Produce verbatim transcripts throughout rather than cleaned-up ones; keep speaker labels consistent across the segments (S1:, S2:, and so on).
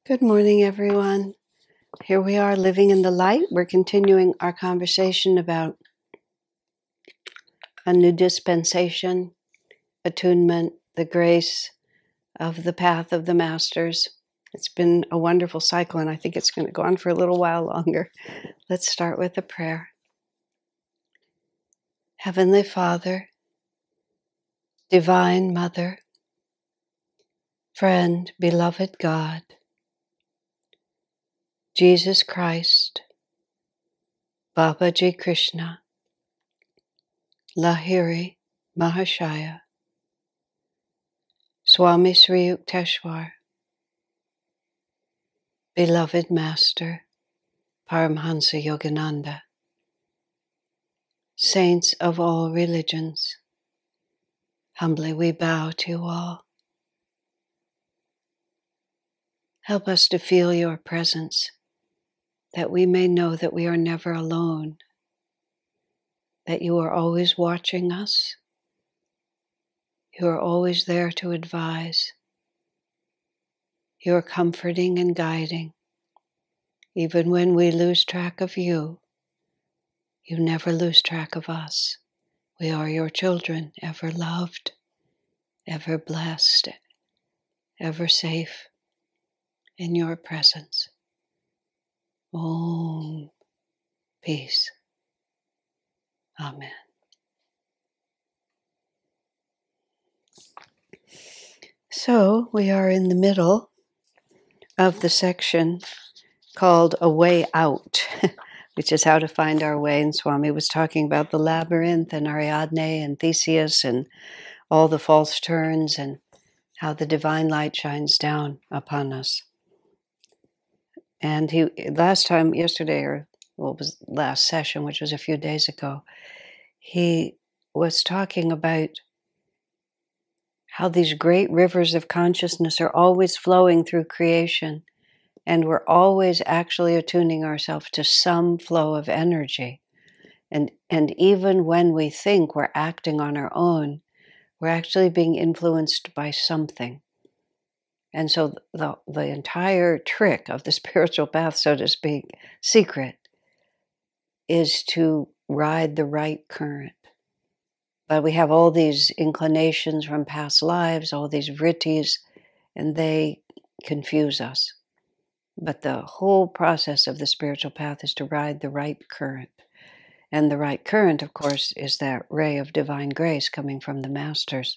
S1: Good morning, everyone. Here we are living in the light. We're continuing our conversation about a new dispensation, attunement, the grace of the path of the masters. It's been a wonderful cycle, and I think it's going to go on for a little while longer. Let's start with a prayer. Heavenly Father, Divine Mother, friend, beloved God, Jesus Christ, Babaji Krishna, Lahiri Mahashaya, Swami Sri Yukteswar, beloved Master, Paramhansa Yogananda, saints of all religions, humbly we bow to you all. Help us to feel your presence, that we may know that we are never alone, that you are always watching us, you are always there to advise, you are comforting and guiding. Even when we lose track of you, you never lose track of us. We are your children, ever loved, ever blessed, ever safe in your presence. Om. Peace. Amen. So we are in the middle of the section called A Way Out, which is how to find our way. And Swami was talking about the labyrinth and Ariadne and Theseus and all the false turns and how the divine light shines down upon us. And he last time, yesterday, or well, it was last session, which was a few days ago, he was talking about how these great rivers of consciousness are always flowing through creation, and we're always actually attuning ourselves to some flow of energy. And, and even when we think we're acting on our own, we're actually being influenced by something. And so the, the entire trick of the spiritual path, so to speak, secret, is to ride the right current. But we have all these inclinations from past lives, all these vrittis, and they confuse us. But the whole process of the spiritual path is to ride the right current. And the right current, of course, is that ray of divine grace coming from the masters.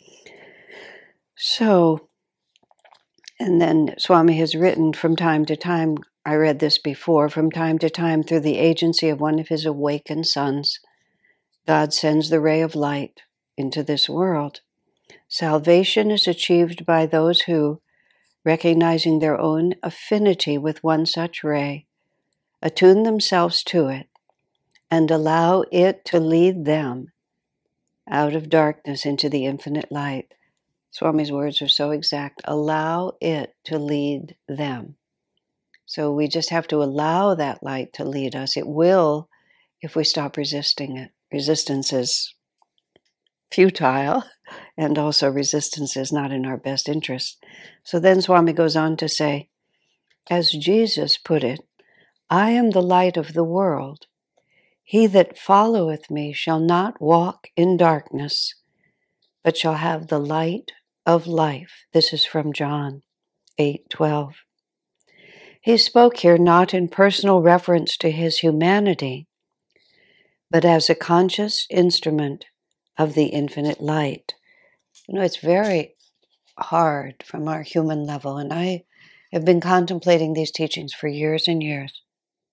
S1: So, and then Swami has written from time to time, I read this before, from time to time through the agency of one of his awakened sons, God sends the ray of light into this world. Salvation is achieved by those who, recognizing their own affinity with one such ray, attune themselves to it and allow it to lead them out of darkness into the infinite light. Swami's words are so exact. Allow it to lead them. So we just have to allow that light to lead us. It will if we stop resisting it. Resistance is futile, and also resistance is not in our best interest. So then Swami goes on to say, as Jesus put it, I am the light of the world. He that followeth me shall not walk in darkness, but shall have the light of life. This is from John eight twelve. He spoke here not in personal reference to his humanity, but as a conscious instrument of the infinite light. You know, it's very hard from our human level, and I have been contemplating these teachings for years and years.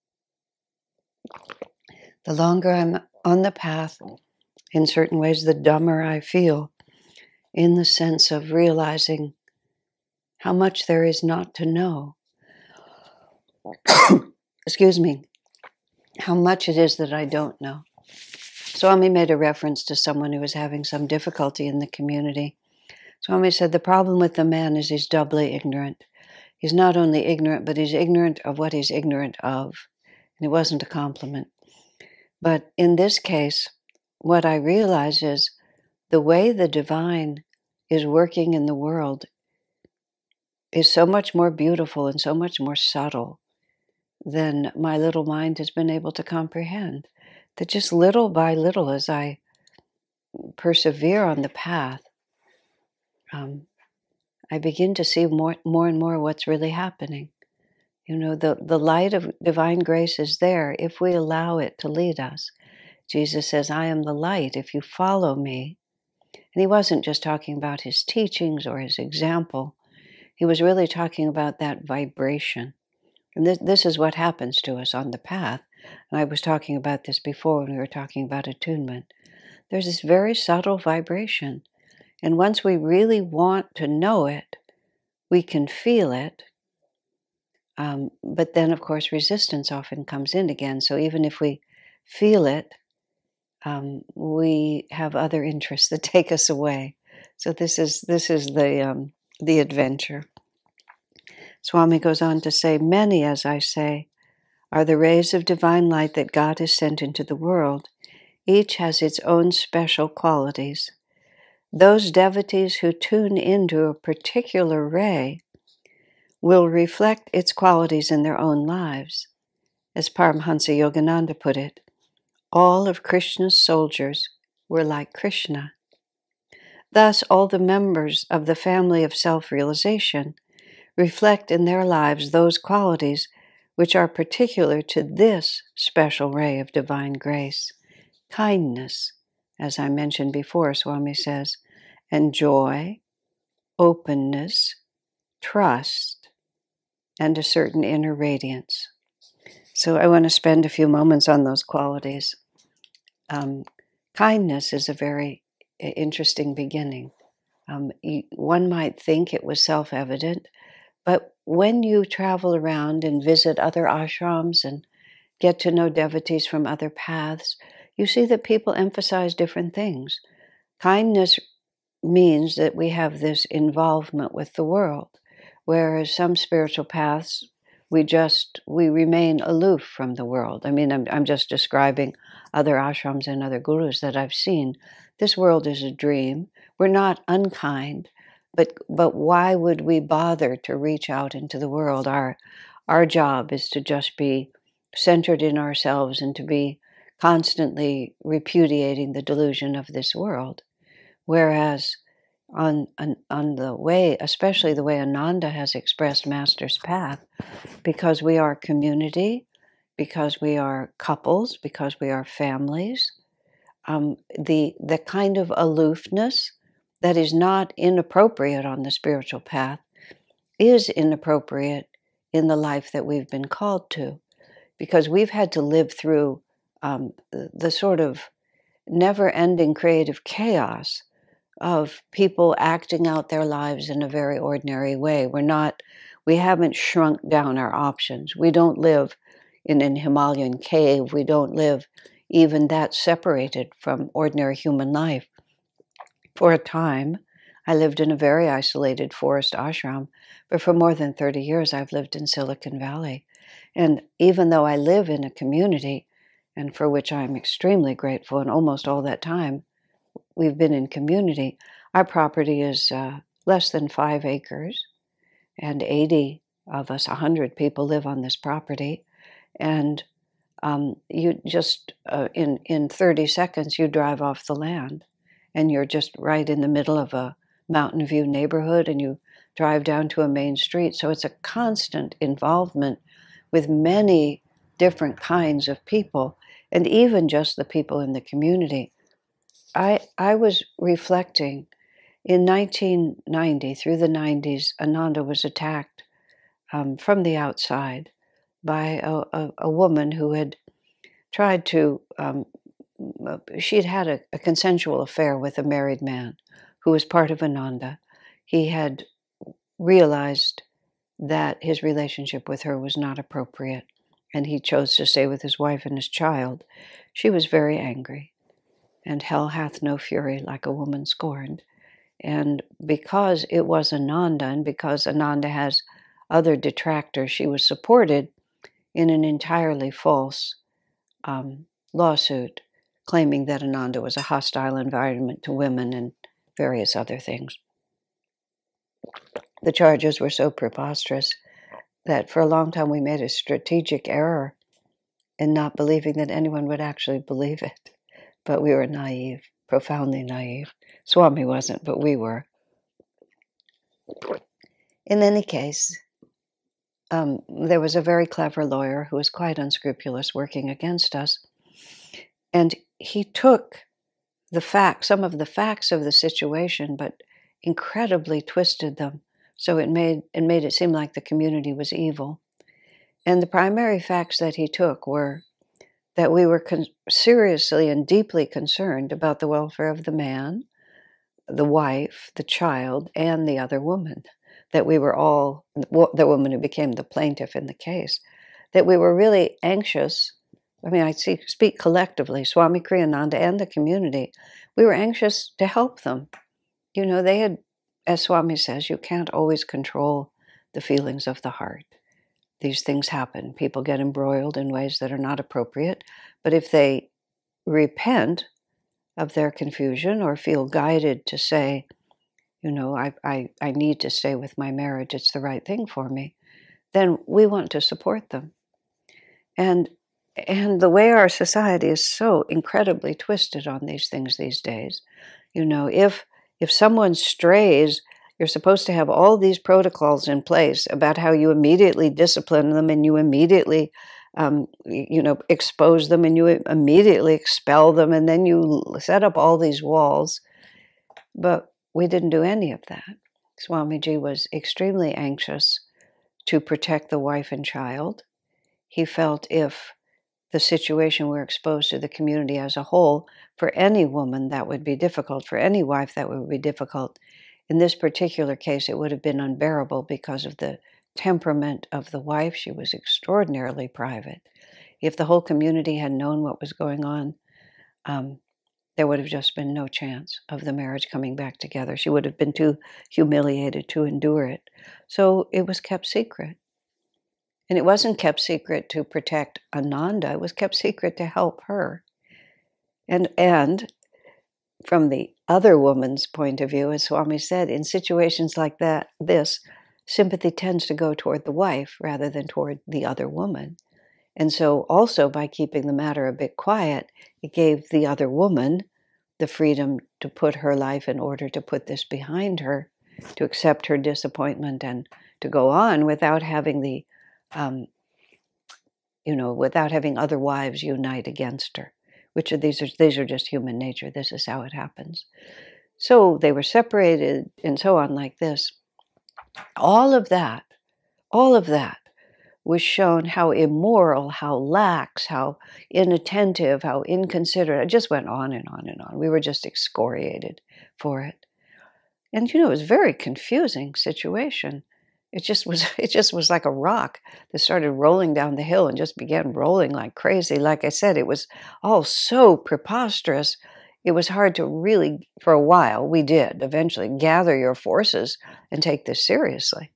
S1: The longer I'm on the path, in certain ways, the dumber I feel, in the sense of realizing how much there is not to know. Excuse me, how much it is that I don't know. Swami made a reference to someone who was having some difficulty in the community. Swami said the problem with the man is he's doubly ignorant. He's not only ignorant, but he's ignorant of what he's ignorant of. And it wasn't a compliment. But in this case, what I realize is the way the divine is working in the world is so much more beautiful and so much more subtle than my little mind has been able to comprehend. That just little by little, as I persevere on the path, um, I begin to see more, more and more what's really happening. You know, the, the light of divine grace is there if we allow it to lead us. Jesus says, I am the light. If you follow me, and he wasn't just talking about his teachings or his example, he was really talking about that vibration. And this, this is what happens to us on the path. And I was talking about this before when we were talking about attunement. There's this very subtle vibration. And once we really want to know it, we can feel it. Um, but then, of course, resistance often comes in again. So even if we feel it, um, we have other interests that take us away. So this is this is the um, the adventure. Swami goes on to say, many, as I say, are the rays of divine light that God has sent into the world. Each has its own special qualities. Those devotees who tune into a particular ray will reflect its qualities in their own lives. As Paramhansa Yogananda put it, all of Krishna's soldiers were like Krishna. Thus, all the members of the family of self-realization reflect in their lives those qualities which are particular to this special ray of divine grace. Kindness, as I mentioned before, Swami says, and joy, openness, trust, and a certain inner radiance. So I want to spend a few moments on those qualities. Um, kindness is a very interesting beginning. Um, you, one might think it was self-evident, but when you travel around and visit other ashrams and get to know devotees from other paths, you see that people emphasize different things. Kindness means that we have this involvement with the world, whereas some spiritual paths, we just, we remain aloof from the world. I mean, I'm, I'm just describing other ashrams and other gurus that I've seen. This world is a dream. We're not unkind, but but why would we bother to reach out into the world? Our our job is to just be centered in ourselves and to be constantly repudiating the delusion of this world. Whereas on, on, on the way, especially the way Ananda has expressed Master's path, because we are community, because we are couples, because we are families, um, the, the kind of aloofness that is not inappropriate on the spiritual path is inappropriate in the life that we've been called to, because we've had to live through um, the, the sort of never-ending creative chaos of people acting out their lives in a very ordinary way. We're not, we haven't shrunk down our options. We don't live in an Himalayan cave. We don't live even that separated from ordinary human life. For a time, I lived in a very isolated forest ashram, but for more than thirty years, I've lived in Silicon Valley. And even though I live in a community, and for which I'm extremely grateful, and almost all that time, we've been in community. Our property is uh, less than five acres, and eighty of us, one hundred people live on this property. And um, you just, uh, in, in thirty seconds, you drive off the land, and you're just right in the middle of a Mountain View neighborhood, and you drive down to a main street. So it's a constant involvement with many different kinds of people, and even just the people in the community. I, I was reflecting in nineteen ninety, through the nineties, Ananda was attacked um, from the outside by a, a, a woman who had tried to, um, she'd had a, a consensual affair with a married man who was part of Ananda. He had realized that his relationship with her was not appropriate, and he chose to stay with his wife and his child. She was very angry. And hell hath no fury like a woman scorned. And because it was Ananda, and because Ananda has other detractors, she was supported in an entirely false um, lawsuit, claiming that Ananda was a hostile environment to women and various other things. the charges were so preposterous that for a long time we made a strategic error in not believing that anyone would actually believe it. But we were naive, profoundly naive. Swami wasn't, but we were. In any case, um, there was a very clever lawyer who was quite unscrupulous working against us. And he took the facts, some of the facts of the situation, but incredibly twisted them. So it made, it made it seem like the community was evil. And the primary facts that he took were that we were con- seriously and deeply concerned about the welfare of the man, the wife, the child, and the other woman. That we were all, the woman who became the plaintiff in the case, that we were really anxious. I mean, I speak collectively, Swami Kriyananda and the community. We were anxious to help them. You know, they had, as Swami says, you can't always control the feelings of the heart. These things happen. People get embroiled in ways that are not appropriate. But if they repent of their confusion or feel guided to say, you know, I, I, I need to stay with my marriage, it's the right thing for me, then we want to support them. And and the way our society is so incredibly twisted on these things these days, you know, if if someone strays, you're supposed to have all these protocols in place about how you immediately discipline them and you immediately, um, you know, expose them and you immediately expel them and then you set up all these walls. But we didn't do any of that. Swamiji was extremely anxious to protect the wife and child. He felt if the situation were exposed to the community as a whole, for any woman that would be difficult, for any wife that would be difficult. In this particular case, it would have been unbearable because of the temperament of the wife. She was extraordinarily private. If the whole community had known what was going on, um, there would have just been no chance of the marriage coming back together. She would have been too humiliated to endure it. So it was kept secret. And it wasn't kept secret to protect Ananda. It was kept secret to help her. And, and from the other woman's point of view, as Swami said, in situations like that, this, sympathy tends to go toward the wife rather than toward the other woman. And so also by keeping the matter a bit quiet, it gave the other woman the freedom to put her life in order, to put this behind her, to accept her disappointment and to go on without having the, um, you know, without having other wives unite against her. Which of these are, these are just human nature. This is how it happens. So they were separated and so on like this. All of that, all of that was shown how immoral, how lax, how inattentive, how inconsiderate. It just went on and on and on. We were just excoriated for it. And, you know, it was a very confusing situation. It just was, it just was like a rock that started rolling down the hill and just began rolling like crazy. Like I said, it was all so preposterous. It was hard to really, for a while, we did eventually gather your forces and take this seriously.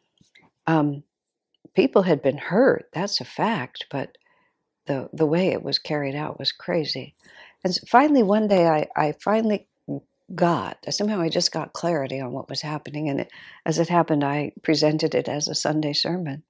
S1: Um, People had been hurt, that's a fact, but the the way it was carried out was crazy. And finally, one day, I, I finally got, somehow I just got clarity on what was happening. And it, as it happened, I presented it as a Sunday sermon.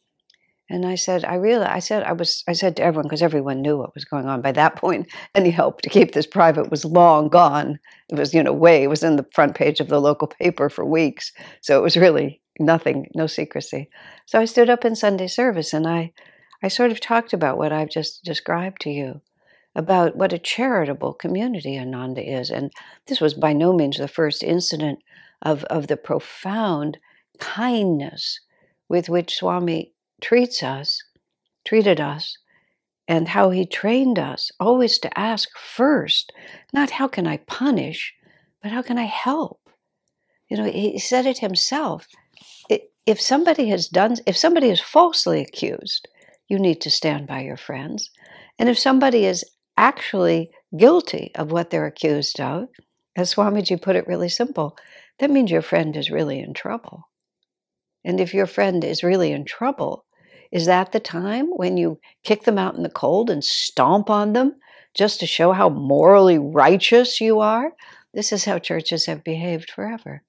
S1: And I said, I realized, I said, I was, I said to everyone, because everyone knew what was going on by that point, any help to keep this private was long gone. It was, you know, way, it was in the front page of the local paper for weeks. So it was really nothing, no secrecy. So I stood up in Sunday service and I, I sort of talked about what I've just described to you, about what a charitable community Ananda is. And this was by no means the first incident of, of the profound kindness with which Swami treats us, treated us, and how he trained us always to ask first, not how can I punish, but how can I help? You know, he said it himself. If somebody has done, if somebody is falsely accused, you need to stand by your friends. And if somebody is actually guilty of what they're accused of, as Swamiji put it really simple, that means your friend is really in trouble. And if your friend is really in trouble, is that the time when you kick them out in the cold and stomp on them just to show how morally righteous you are? This is how churches have behaved forever.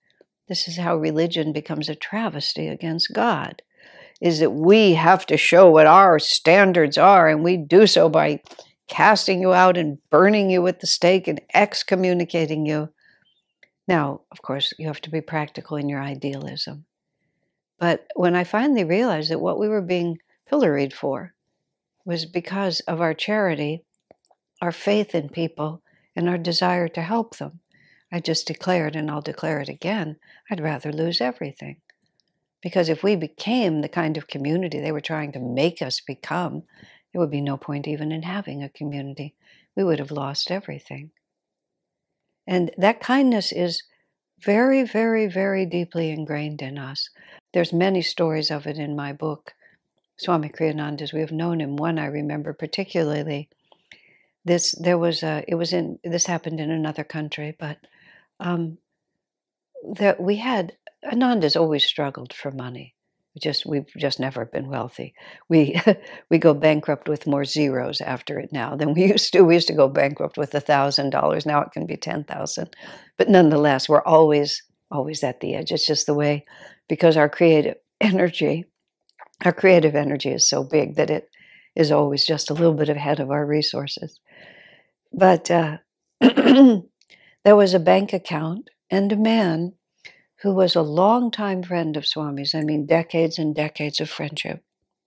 S1: This is how religion becomes a travesty against God, is that we have to show what our standards are, and we do so by casting you out and burning you at the stake and excommunicating you. Now, of course, you have to be practical in your idealism. But when I finally realized that what we were being pilloried for was because of our charity, our faith in people, and our desire to help them, I just declared, and I'll declare it again, I'd rather lose everything. Because if we became the kind of community they were trying to make us become, there would be no point even in having a community. We would have lost everything. And that kindness is very, very, very deeply ingrained in us. There's many stories of it in my book, Swami Kriyananda's. We have known him. One I remember particularly. This there was a. It was in. This happened in another country, but um, that we had. Ananda's always struggled for money. We just we've just never been wealthy. We we go bankrupt with more zeros after it now than we used to. We used to go bankrupt with a thousand dollars. Now it can be ten thousand, but nonetheless, we're always always at the edge. It's just the way, because our creative energy, our creative energy is so big that it is always just a little bit ahead of our resources. But uh, there was a bank account and a man who was a longtime friend of Swami's. I mean, decades and decades of friendship.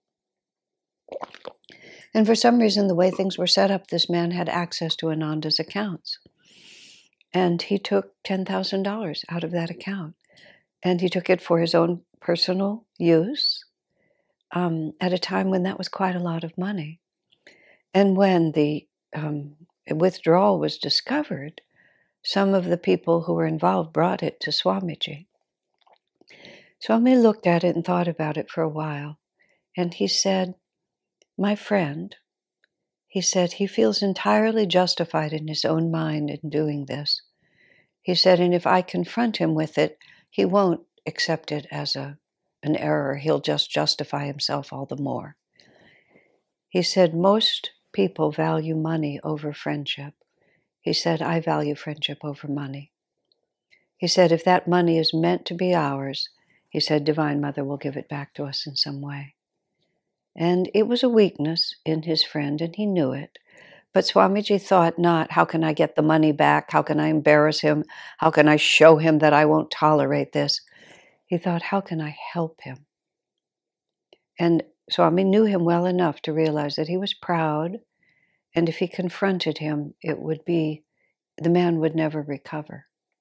S1: And for some reason, the way things were set up, this man had access to Ananda's accounts. And he took ten thousand dollars out of that account. And he took it for his own personal use um, at a time when that was quite a lot of money. And when the um, withdrawal was discovered, some of the people who were involved brought it to Swamiji. Swami looked at it and thought about it for a while. And he said, my friend, he said, he feels entirely justified in his own mind in doing this. He said, and if I confront him with it, he won't accept it as a, an error. He'll just justify himself all the more. He said, most people value money over friendship. He said, I value friendship over money. He said, if that money is meant to be ours, he said, Divine Mother will give it back to us in some way. And it was a weakness in his friend, and he knew it. But Swamiji thought not, how can I get the money back? How can I embarrass him? How can I show him that I won't tolerate this? He thought, how can I help him? And Swami knew him well enough to realize that he was proud, and if he confronted him, it would be, the man would never recover.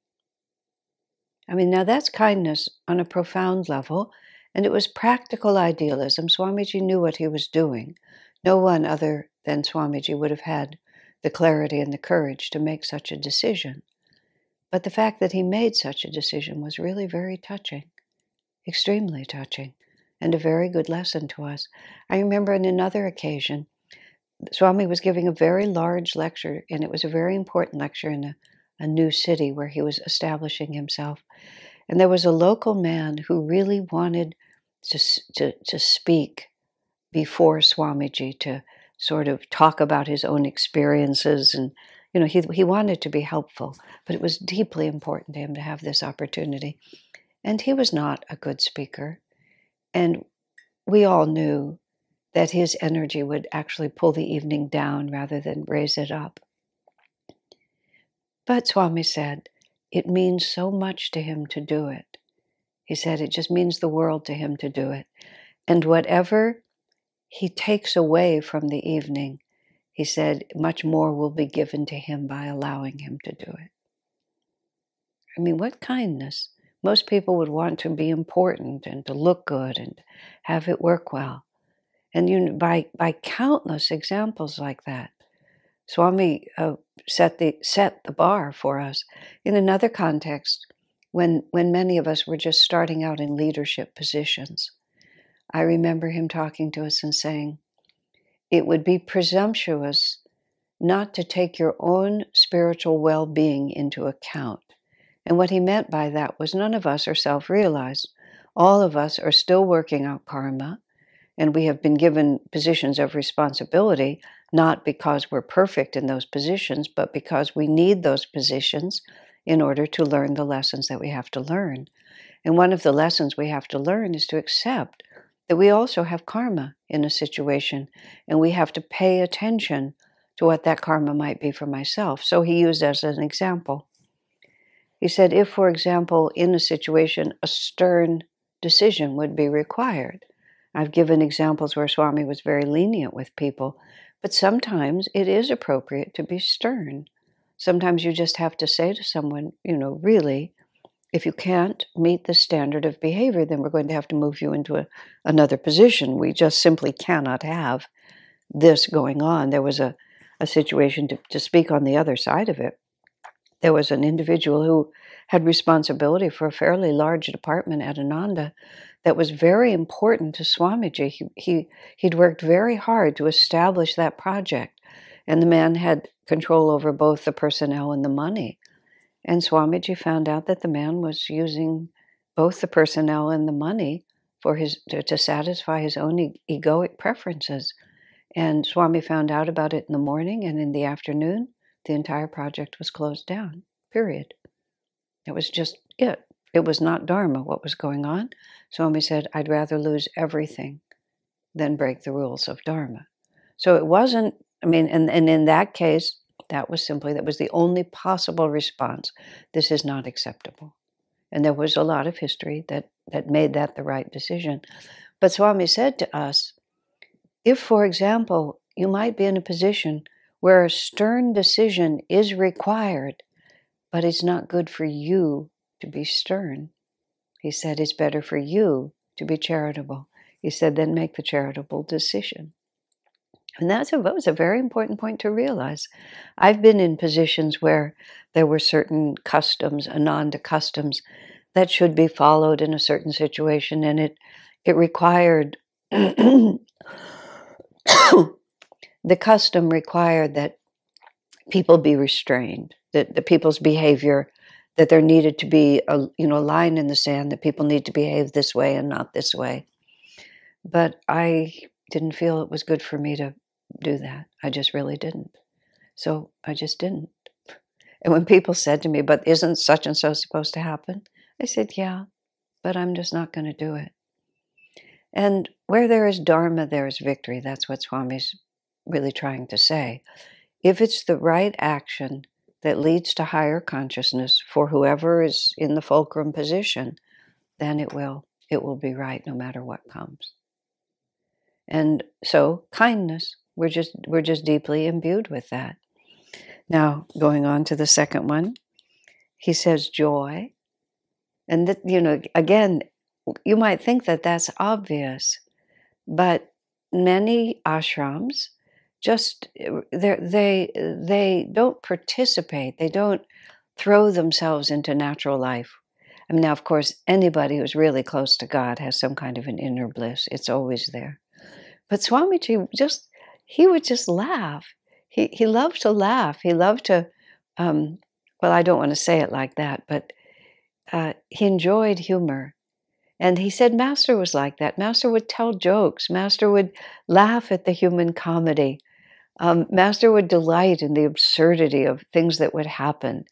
S1: I mean, now that's kindness on a profound level, and it was practical idealism. Swamiji knew what he was doing. No one other than Swamiji would have had the clarity and the courage to make such a decision. But the fact that he made such a decision was really very touching, extremely touching, and a very good lesson to us. I remember on another occasion, Swami was giving a very large lecture, and it was a very important lecture in a, a new city where he was establishing himself. And there was a local man who really wanted to, to, to speak before Swamiji, to sort of talk about his own experiences. And, you know, he, he wanted to be helpful, but it was deeply important to him to have this opportunity. And he was not a good speaker. And we all knew that his energy would actually pull the evening down rather than raise it up. But Swami said, it means so much to him to do it. He said, it just means the world to him to do it. And whatever he takes away from the evening, he said, much more will be given to him by allowing him to do it. I mean, what kindness. Most people would want to be important and to look good and have it work well. And you, by, by countless examples like that, Swami uh, set the set the bar for us. In another context, when when many of us were just starting out in leadership positions, I remember him talking to us and saying, it would be presumptuous not to take your own spiritual well-being into account. And what he meant by that was none of us are self-realized. All of us are still working out karma, and we have been given positions of responsibility, not because we're perfect in those positions, but because we need those positions in order to learn the lessons that we have to learn. And one of the lessons we have to learn is to accept that we also have karma in a situation, and we have to pay attention to what that karma might be for myself. So he used as an example. He said, if, for example, in a situation, a stern decision would be required. I've given examples where Swami was very lenient with people, but sometimes it is appropriate to be stern. Sometimes you just have to say to someone, you know, really, if you can't meet the standard of behavior, then we're going to have to move you into a, another position. We just simply cannot have this going on. There was a, a situation, to, to speak on the other side of it. There was an individual who had responsibility for a fairly large department at Ananda that was very important to Swamiji. He, he, he'd worked very hard to establish that project, and the man had control over both the personnel and the money. And Swamiji found out that the man was using both the personnel and the money for his to, to satisfy his own e- egoic preferences. And Swami found out about it in the morning, and in the afternoon, the entire project was closed down, period. It was just it. It was not Dharma what was going on. Swami said, I'd rather lose everything than break the rules of Dharma. So it wasn't, I mean, and, and in that case, that was simply, that was the only possible response. This is not acceptable. And there was a lot of history that, that made that the right decision. But Swami said to us, if, for example, you might be in a position where a stern decision is required, but it's not good for you to be stern. He said it's better for you to be charitable. He said, then make the charitable decision. And that's a, that was a very important point to realize. I've been in positions where there were certain customs, Ananda customs, that should be followed in a certain situation, and it it required the custom required that people be restrained, that the people's behavior, that there needed to be a you know line in the sand, that people need to behave this way and not this way. But I didn't feel it was good for me to do that. I just really didn't. So I just didn't. And when people said to me, but isn't such and so supposed to happen? I said, yeah, but I'm just not going to do it. And where there is Dharma, there is victory. That's what Swami's really trying to say. If it's the right action that leads to higher consciousness for whoever is in the fulcrum position, then it will, it will be right no matter what comes. And so kindness, we're just we're just deeply imbued with that. Now, going on to the second one, he says joy. And that, you know, again, you might think that that's obvious, but many ashrams just they they they don't participate. They don't throw themselves into natural life. I mean, now, of course, anybody who's really close to God has some kind of an inner bliss. It's always there. But Swamiji just, he would just laugh. He he loved to laugh. He loved to, um, well, I don't want to say it like that, but uh, he enjoyed humor. And he said Master was like that. Master would tell jokes. Master would laugh at the human comedy. Um, Master would delight in the absurdity of things that would happen.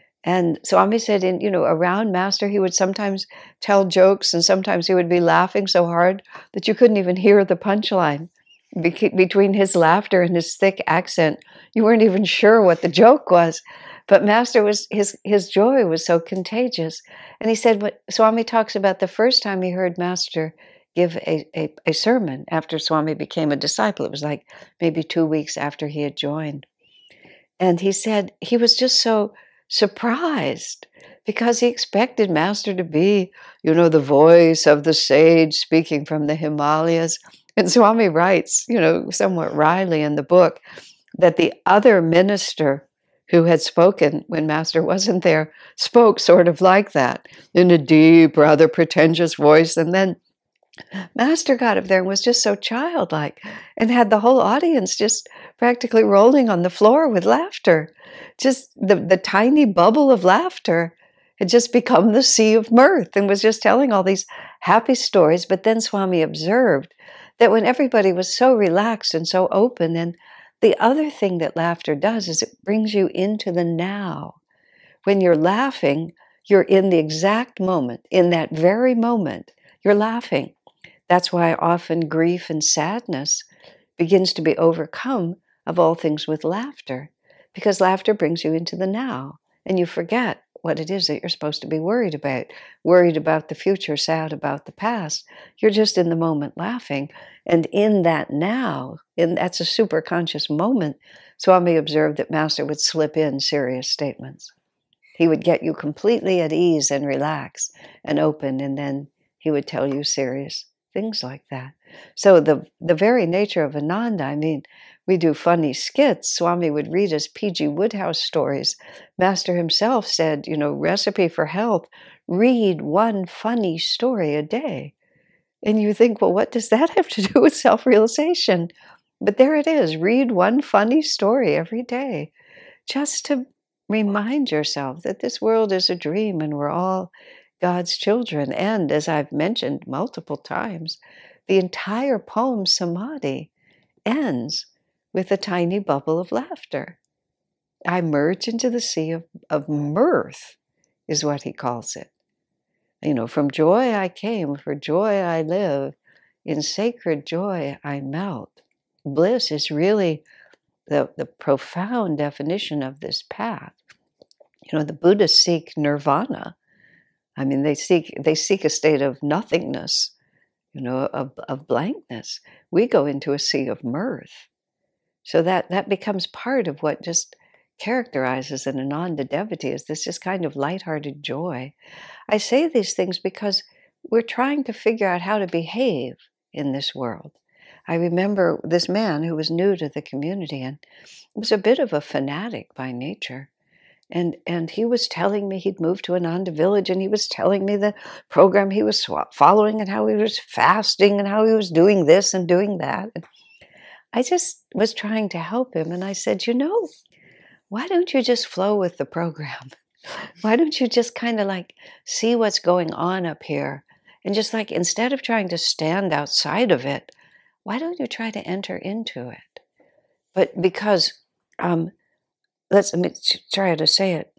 S1: And Swami said, in, you know, around Master, he would sometimes tell jokes, and sometimes he would be laughing so hard that you couldn't even hear the punchline. Be- between his laughter and his thick accent, you weren't even sure what the joke was. But Master was, his, his joy was so contagious. And he said, what Swami talks about the first time he heard Master give a, a, a sermon after Swami became a disciple. It was like maybe two weeks after he had joined. And he said he was just so surprised because he expected Master to be, you know, the voice of the sage speaking from the Himalayas. And Swami writes, you know, somewhat wryly in the book, that the other minister who had spoken when Master wasn't there spoke sort of like that, in a deep, rather pretentious voice. And then Master got up there and was just so childlike and had the whole audience just practically rolling on the floor with laughter. Just the, the tiny bubble of laughter had just become the sea of mirth and was just telling all these happy stories. But then Swami observed that when everybody was so relaxed and so open, and the other thing that laughter does is it brings you into the now. When you're laughing, you're in the exact moment, in that very moment, you're laughing. That's why often grief and sadness begins to be overcome, of all things, with laughter, because laughter brings you into the now, and you forget what it is that you're supposed to be worried about. Worried about the future, sad about the past. You're just in the moment laughing, and in that now, in that's a super conscious moment, Swami observed that Master would slip in serious statements. He would get you completely at ease and relaxed and open, and then he would tell you serious things like that. So the the very nature of Ananda, I mean, we do funny skits. Swami would read us P G Wodehouse stories. Master himself said, you know, recipe for health, read one funny story a day. And you think, well, what does that have to do with self-realization? But there it is, read one funny story every day, just to remind yourself that this world is a dream and we're all God's children. And as I've mentioned multiple times, the entire poem Samadhi ends with a tiny bubble of laughter. I merge into the sea of, of mirth, is what he calls it. You know, from joy I came, for joy I live, in sacred joy I melt. Bliss is really the, the profound definition of this path. You know, the Buddhists seek nirvana. I mean, they seek they seek a state of nothingness, you know, of, of blankness. We go into a sea of mirth. So that, that becomes part of what just characterizes an Ananda devotee, is this just kind of lighthearted joy. I say these things because we're trying to figure out how to behave in this world. I remember this man who was new to the community and was a bit of a fanatic by nature. And and he was telling me he'd moved to Ananda Village, and he was telling me the program he was following and how he was fasting and how he was doing this and doing that. And I just was trying to help him, and I said, you know, why don't you just flow with the program? Why don't you just kind of like see what's going on up here? And just like, instead of trying to stand outside of it, why don't you try to enter into it? But because, um, let's let me try to say it.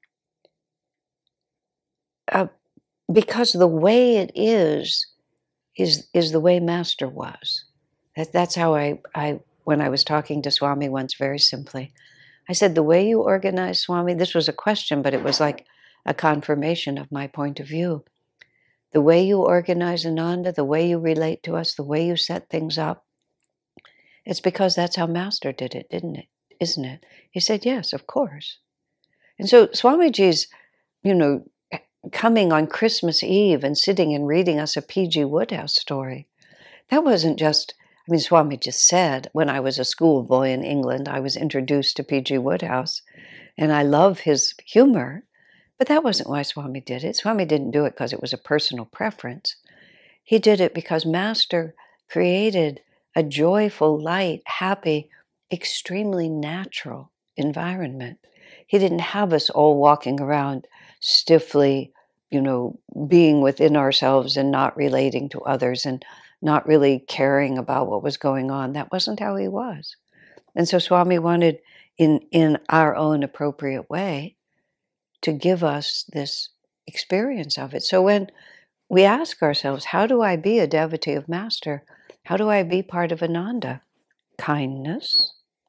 S1: Uh, because the way it is, is is the way Master was. That, that's how I, I, when I was talking to Swami once, very simply, I said, the way you organize, Swami, this was a question, but it was like a confirmation of my point of view. The way you organize Ananda, the way you relate to us, the way you set things up, it's because that's how Master did it, didn't it? Isn't it? He said, yes, of course. And so Swamiji's, you know, coming on Christmas Eve and sitting and reading us a P G Wodehouse story, that wasn't just, I mean, Swami just said, when I was a schoolboy in England, I was introduced to P G Wodehouse, and I love his humor, but that wasn't why Swami did it. Swami didn't do it because it was a personal preference. He did it because Master created a joyful, light, happy, extremely natural environment. He didn't have us all walking around stiffly, you know, being within ourselves and not relating to others and not really caring about what was going on. That wasn't how he was. And so Swami wanted, in, in our own appropriate way, to give us this experience of it. So when we ask ourselves, how do I be a devotee of Master? How do I be part of Ananda? Kindness,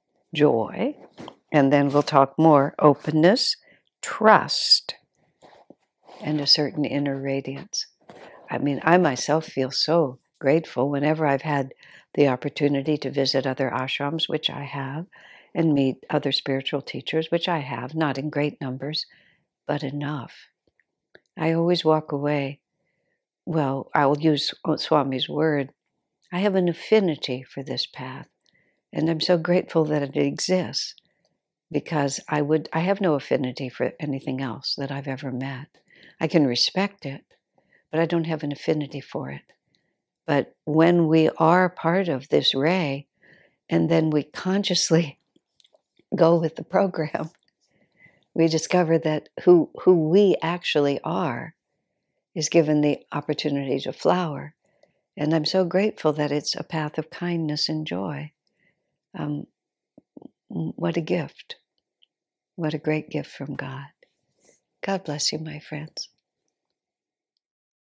S1: joy, and then we'll talk more, openness, trust, and a certain inner radiance. I mean, I myself feel so grateful whenever I've had the opportunity to visit other ashrams, which I have, and meet other spiritual teachers, which I have, not in great numbers, but enough. I always walk away, well, I will use Swami's word, I have an affinity for this path, and I'm so grateful that it exists, because I would I have no affinity for anything else that I've ever met. I can respect it, but I don't have an affinity for it. But when we are part of this ray, and then we consciously go with the program, we discover that who, who we actually are is given the opportunity to flower. And I'm so grateful that it's a path of kindness and joy. Um, what a gift. What a great gift from God. God bless you, my friends.